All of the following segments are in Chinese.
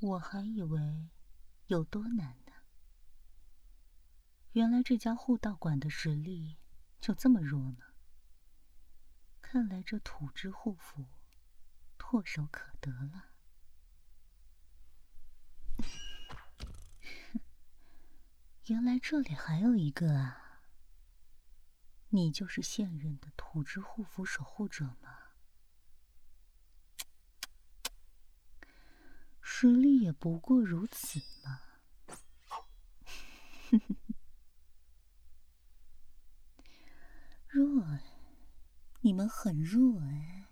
我还以为有多难呢，原来这家护道馆的实力就这么弱呢。看来这土之护符唾手可得了。原来这里还有一个啊！你就是现任的土之护符守护者吗？实力也不过如此嘛。弱哎，你们很弱哎。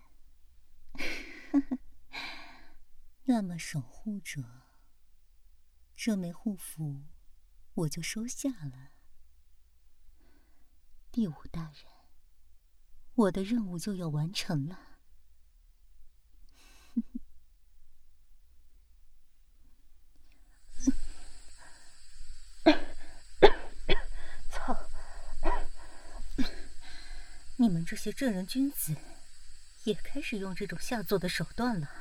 那么守护者，这枚护符我就收下了。第五大人，我的任务就要完成了。操！你们这些正人君子，也开始用这种下作的手段了。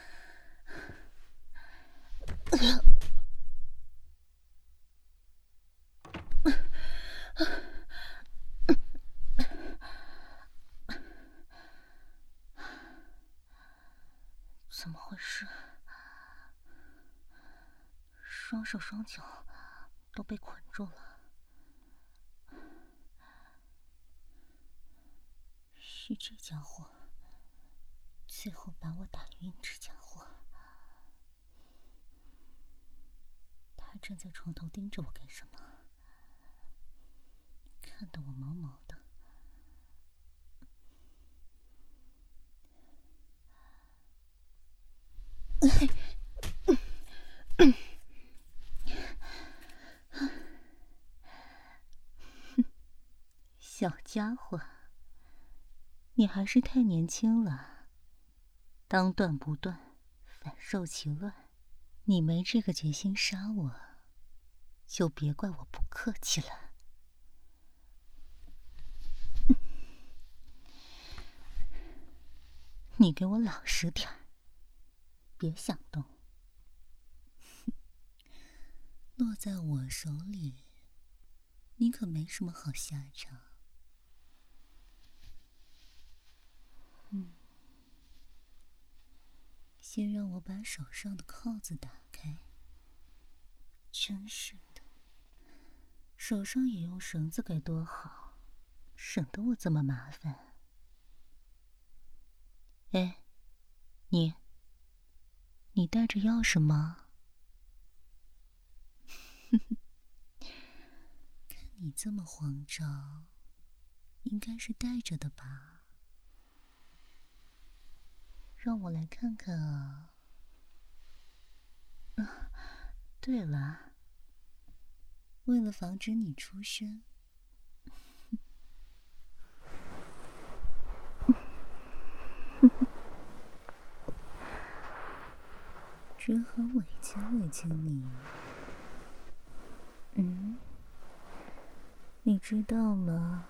怎么回事？双手双脚都被捆住了。是这家伙最后把我打晕，这家伙，他站在床头盯着我干什么？看得我毛毛的。小家伙，你还是太年轻了，当断不断，反受其乱。你没这个决心杀我，就别怪我不客气了。你给我老实点儿，别想动。落在我手里，你可没什么好下场。先让我把手上的铐子打开。真是的，手上也用绳子该多好，省得我这么麻烦。哎，你带着钥匙吗？看你这么慌张，应该是带着的吧？让我来看看啊。对了，为了防止你出声，只好委屈委屈你。你知道吗？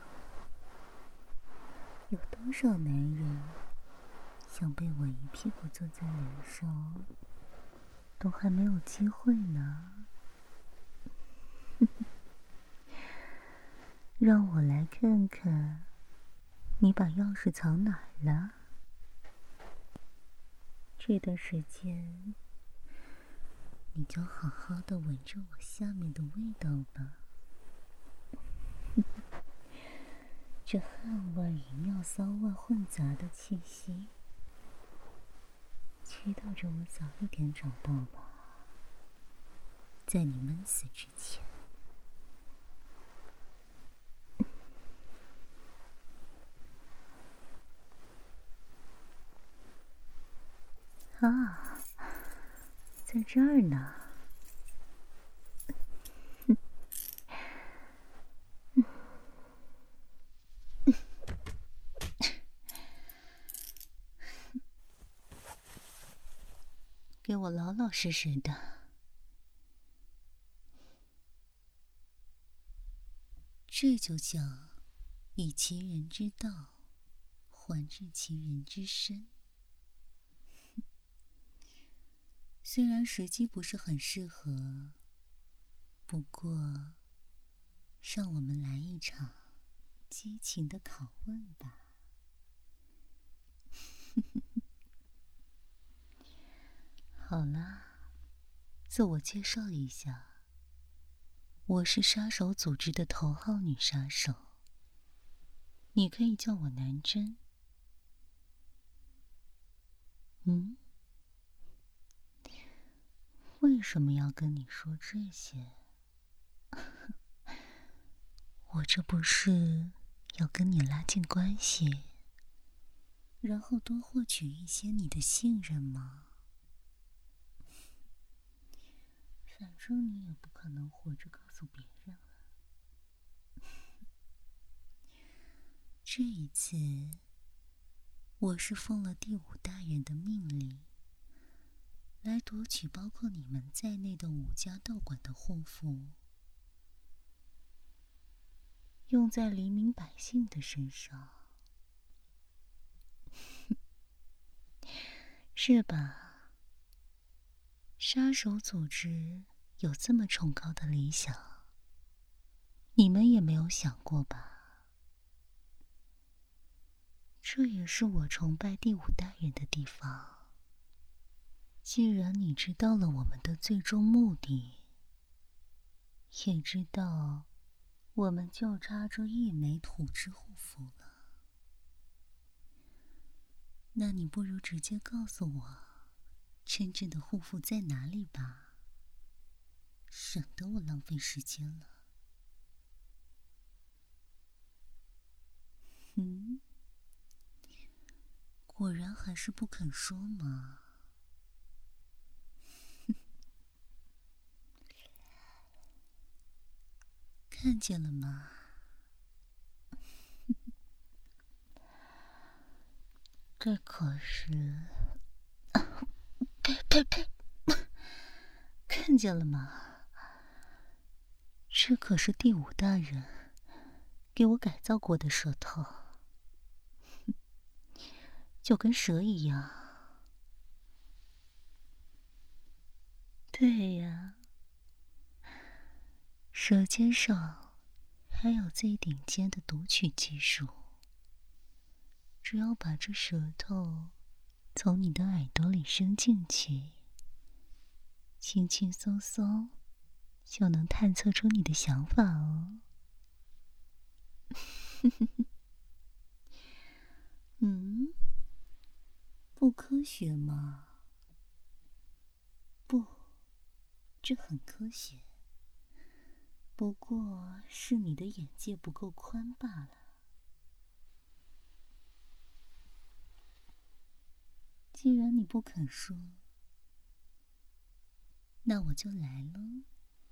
有多少男人想被我一屁股坐在脸上，都还没有机会呢。让我来看看，你把钥匙藏哪儿了？这段时间，你就好好的闻着我下面的味道吧。这汗味与尿骚味混杂的气息，期待着我早一点找到吧，在你闷死之前。啊，在这儿呢。给我老老实实的。这就叫以其人之道还治其人之身。 虽然时机不是很适合，不过，让我们来一场激情的拷问吧。好啦，自我介绍一下，我是杀手组织的头号女杀手，你可以叫我南针。为什么要跟你说这些？我这不是要跟你拉近关系，然后多获取一些你的信任吗？反正你也不可能活着告诉别人了。这一次，我是奉了第五大人的命令，来夺取包括你们在内的5家道馆的护符，用在黎民百姓的身上。是吧？杀手组织有这么崇高的理想，你们也没有想过吧？这也是我崇拜第五大人的地方。既然你知道了我们的最终目的，也知道我们就差这一枚土之护符了，那你不如直接告诉我真正的护符在哪里吧，省得我浪费时间了。果然还是不肯说嘛。看见了吗？这可是……呸！看见了吗？这可是第五大人给我改造过的舌头，就跟蛇一样。对呀，舌尖上还有最顶尖的读取技术，只要把这舌头从你的耳朵里伸进去，轻轻松松就能探测出你的想法哦。不科学吗？不，这很科学，不过是你的眼界不够宽罢了。既然你不肯说，那我就来喽。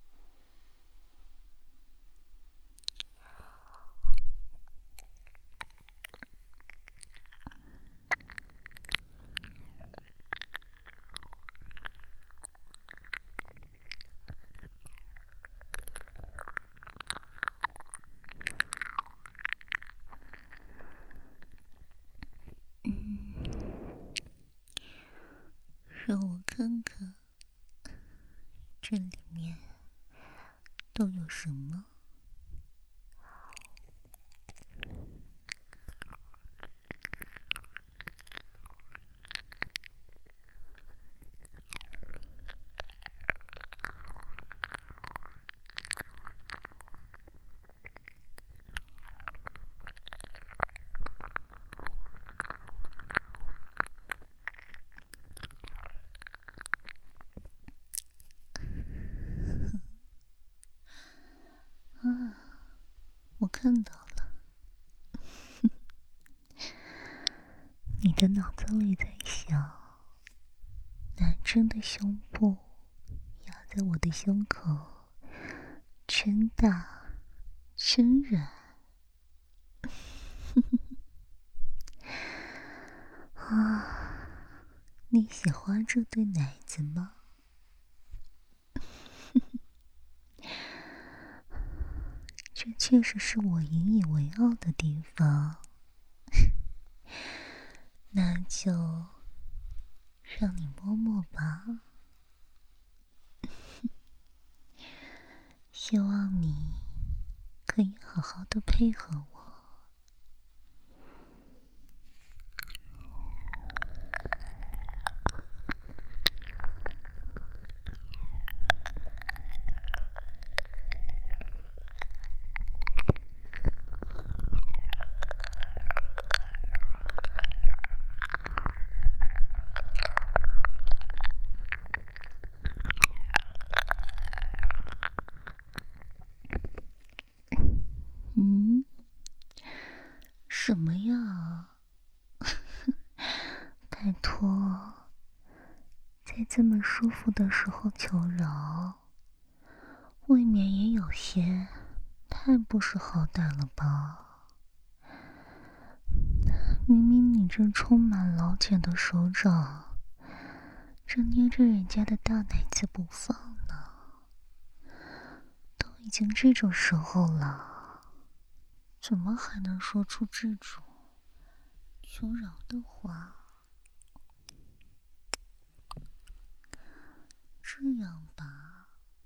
让我看看这里面都有什么。我看到了，你的脑子里在想，男生的胸部压在我的胸口，真大，真软。你喜欢这对奶子吗？这确实是我引以为傲的地方。那就让你摸摸吧。 希望你可以好好的配合我。什么呀？拜托，在这么舒服的时候求饶，未免也有些太不识好歹了吧？明明你这充满老茧的手掌，正捏着人家的大奶子不放呢，都已经这种时候了，怎么还能说出这种求饶的话？这样吧，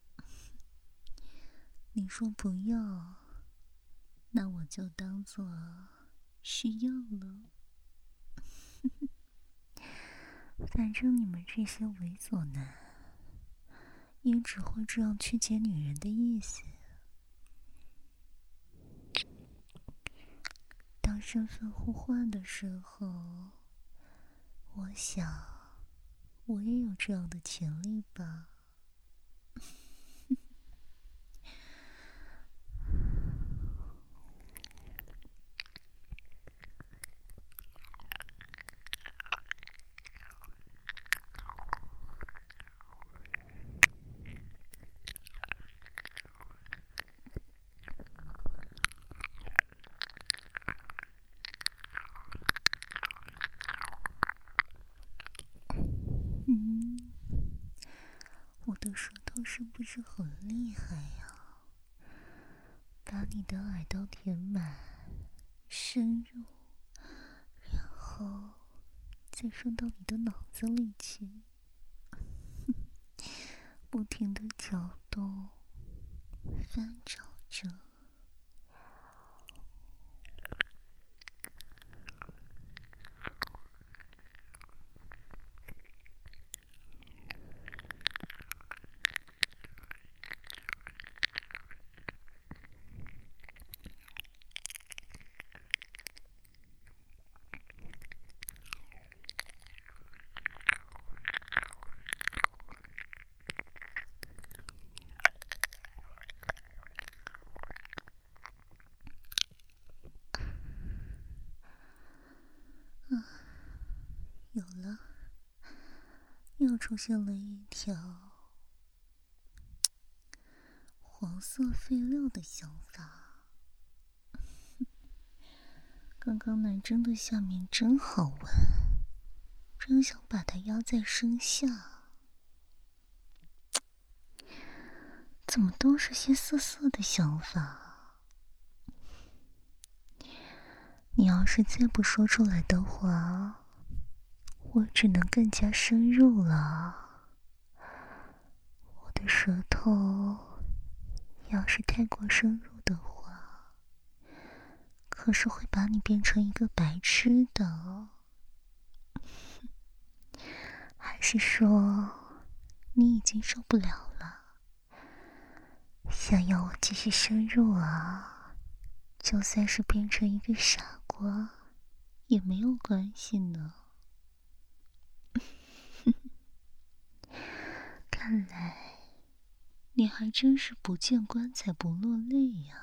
你说不要，那我就当做需要了。反正你们这些猥琐男也只会这样曲解女人的意思。当身份互换的时候，我想我也有这样的权利吧。我的舌头是不是很厉害呀？把你的耳朵填满，深入，然后再伸到你的脑子里去，不停地搅动，翻找着。有了，又出现了一条黄色废料的想法。刚刚男生的下面真好闻，真想把它压在身下。怎么都是些色色的想法？你要是再不说出来的话，我只能更加深入了。我的舌头要是太过深入的话，可是会把你变成一个白痴的。还是说你已经受不了了，想要我继续深入啊？就算是变成一个傻瓜也没有关系呢。看来你还真是不见棺材不落泪呀。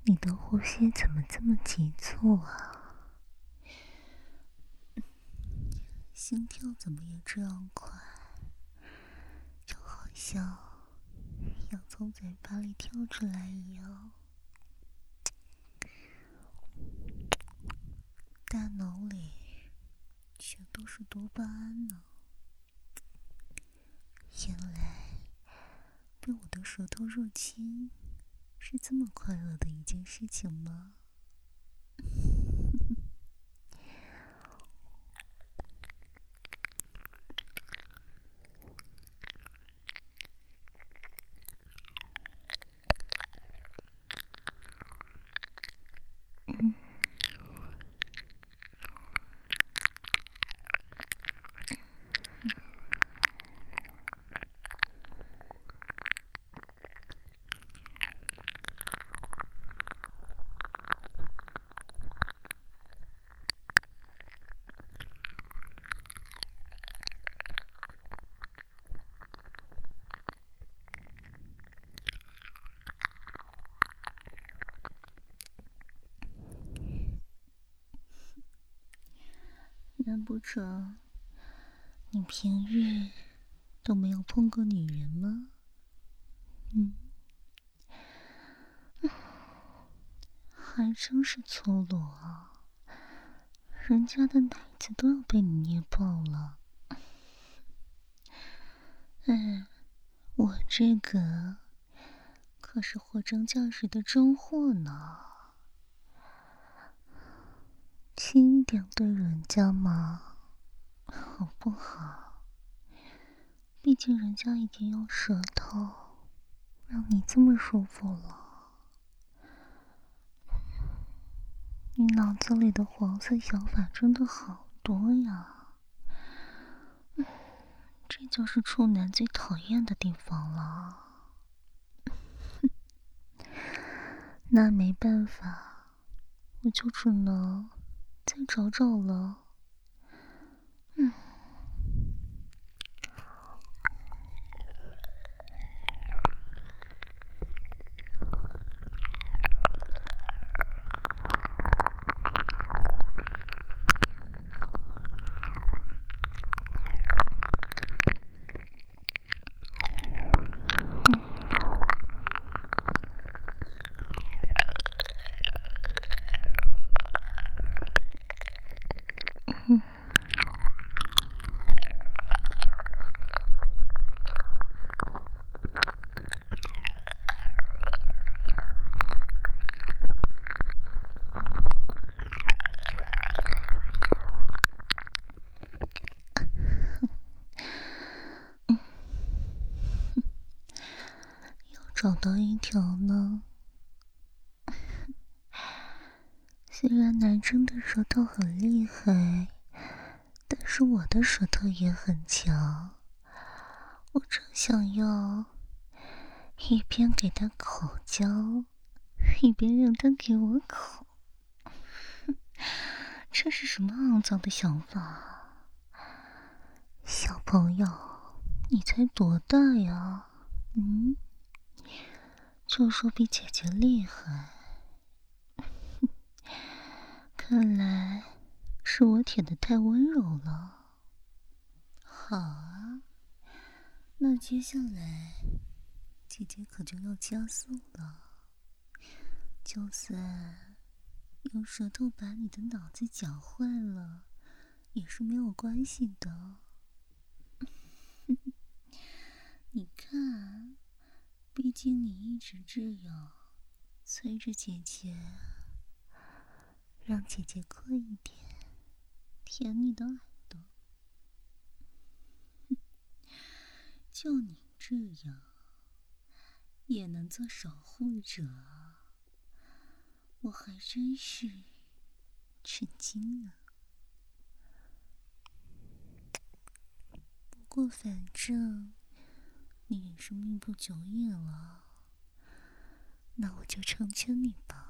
你的呼吸怎么这么急促啊？心跳怎么也这样快？就好像要从嘴巴里跳出来一样。大脑里全都是多巴胺呢。原来被我的舌头入侵是这么快乐的一件事情吗？难不成你平日都没有碰过女人吗？还真是粗鲁啊！人家的奶子都要被你捏爆了。我这个可是货真价实的真货呢，轻一点对人家嘛，好不好？毕竟人家已经用舌头让你这么舒服了。你脑子里的黄色想法真的好多呀。这就是处男最讨厌的地方了。那没办法，我就只能再找找了。找到一条呢。虽然男生的舌头很厉害，但是我的舌头也很强。我正想要一边给他口交，一边让他给我口。这是什么肮脏的想法？小朋友，你才多大呀？就说比姐姐厉害。看来是我舔得太温柔了。好啊，那接下来姐姐可就要加速了。就算用舌头把你的脑子搅坏了，也是没有关系的。你看，毕竟你一直这样催着姐姐，让姐姐快一点舔你的耳朵。就你这样也能做守护者，我还真是吃惊了。不过反正你也是命不久矣了，那我就成全你吧。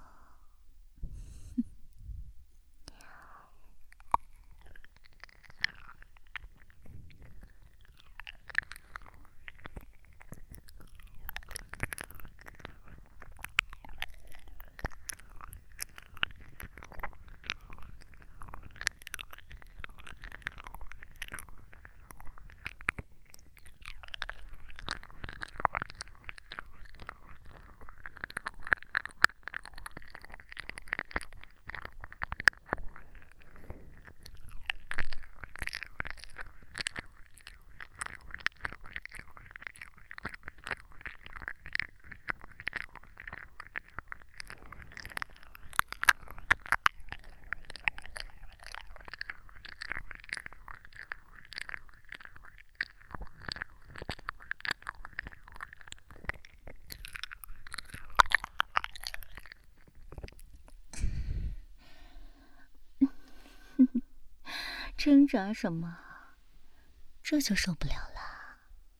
挣扎什么？这就受不了了？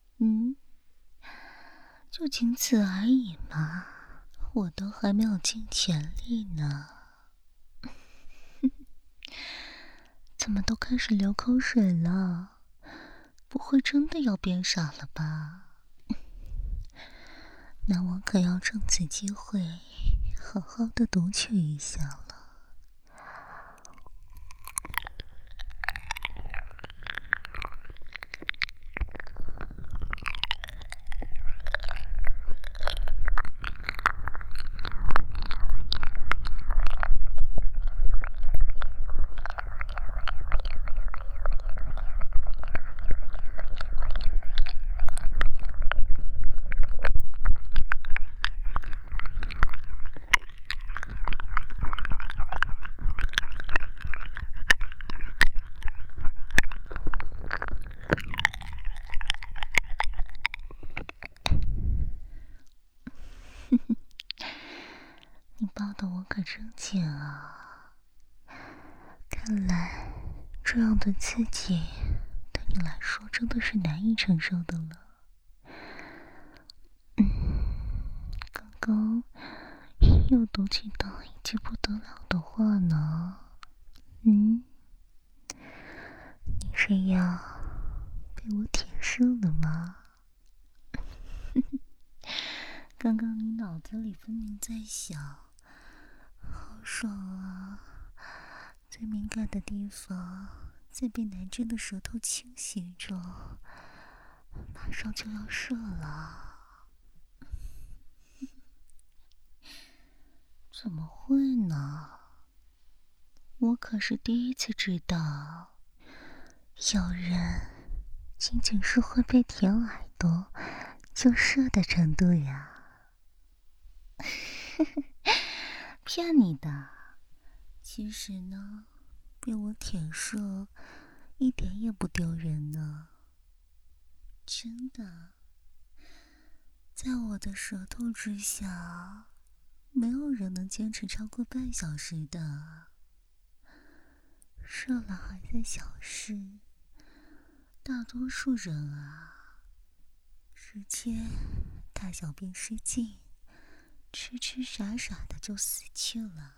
就仅此而已嘛，我都还没有尽全力呢。怎么都开始流口水了？不会真的要变傻了吧？那我可要趁此机会好好的读取一下了。你抱得我可真紧啊！看来这样的刺激对你来说真的是难以承受的了。刚刚又读起到一句不得了的话呢。你是要被我舔射了吗？刚刚你脑子里分明在想，好爽啊！最敏感的地方在被男生的舌头侵袭着，马上就要射了。怎么会呢？我可是第一次知道，有人仅仅是会被舔耳朵就射的程度呀。骗你的。其实呢，被我舔射一点也不丢人呢。真的，在我的舌头之下，没有人能坚持超过半小时的。射了还在小事，大多数人啊，直接大小便失禁，痴痴傻傻的就死去了。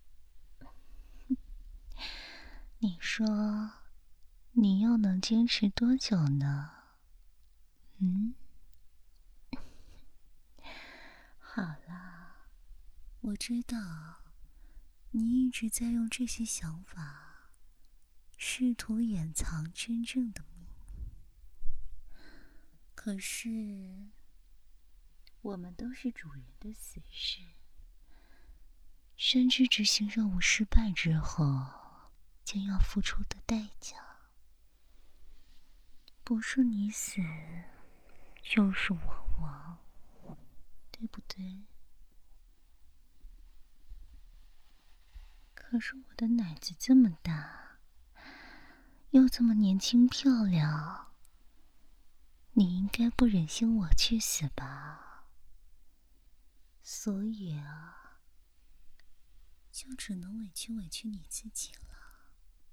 你说，你又能坚持多久呢？好啦，我知道你一直在用这些想法试图掩藏真正的秘密。可是，我们都是主人的死士，深知执行任务失败之后将要付出的代价，不是你死，就是我亡，对不对？可是我的奶子这么大，又这么年轻漂亮，你应该不忍心我去死吧？所以啊，就只能委屈委屈你自己了。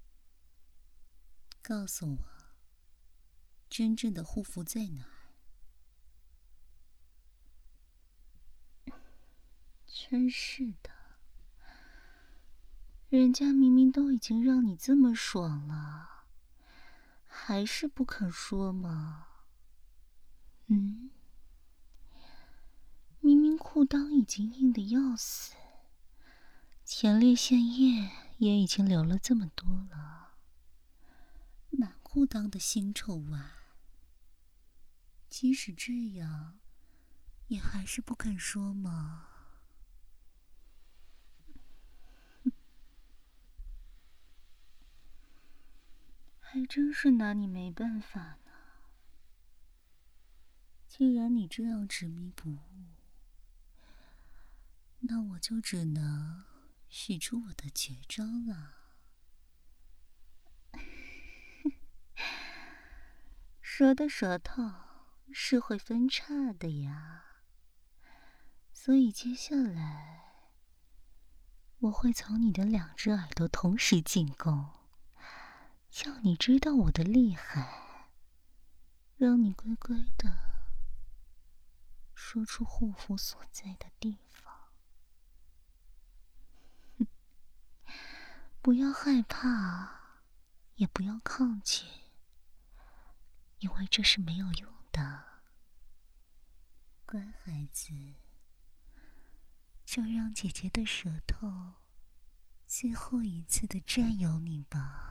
告诉我，真正的护符在哪儿？真是的，人家明明都已经让你这么爽了，还是不肯说吗？明明裤裆已经硬得要死，前列腺液也已经流了这么多了，满裤裆的腥臭味，即使这样，也还是不肯说吗？还真是拿你没办法呢。既然你这样执迷不悟，那我就只能使出我的绝招了。蛇的舌头是会分叉的呀，所以接下来我会从你的2只耳朵同时进攻， 要你知道我的厉害，让你乖乖的说出护符所在的地方。不要害怕，也不要抗拒，因为这是没有用的。乖孩子，就让姐姐的舌头最后一次的占有你吧。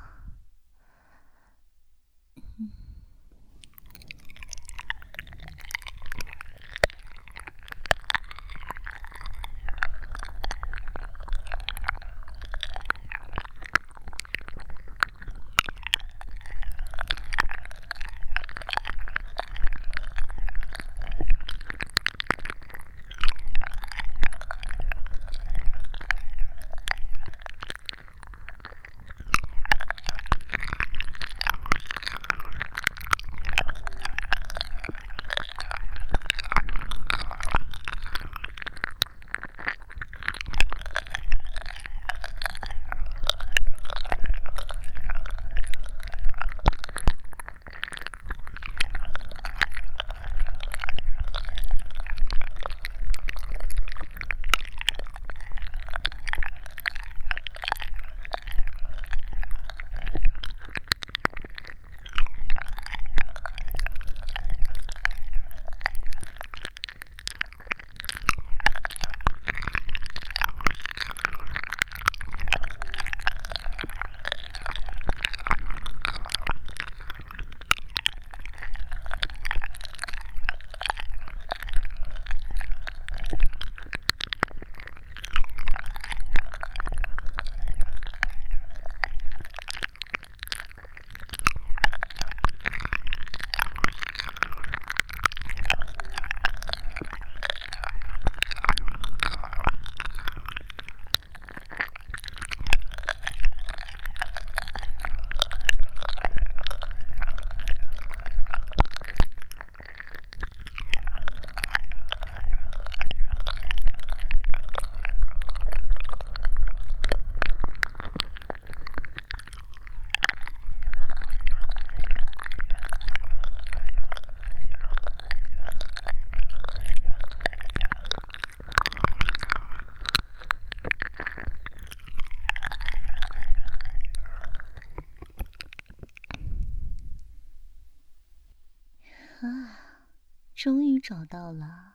终于找到了，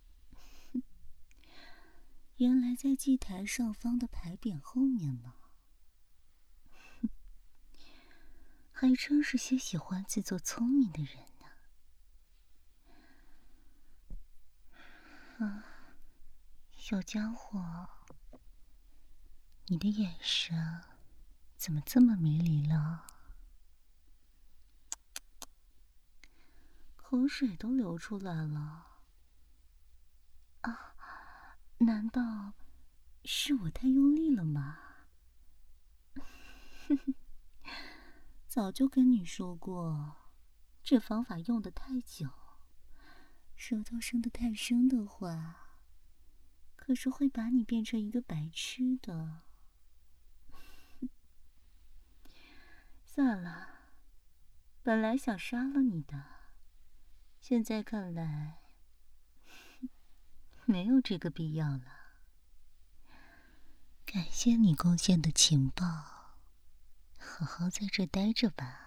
原来在祭台上方的牌匾后面嘛。还真是些喜欢自作聪明的人呢。小家伙，你的眼神怎么这么迷离了？口水都流出来了。啊，难道是我太用力了吗？早就跟你说过，这方法用得太久，舌头伸得太深的话，可是会把你变成一个白痴的。算了，本来想杀了你的，现在看来没有这个必要了。感谢你贡献的情报，好好在这待着吧。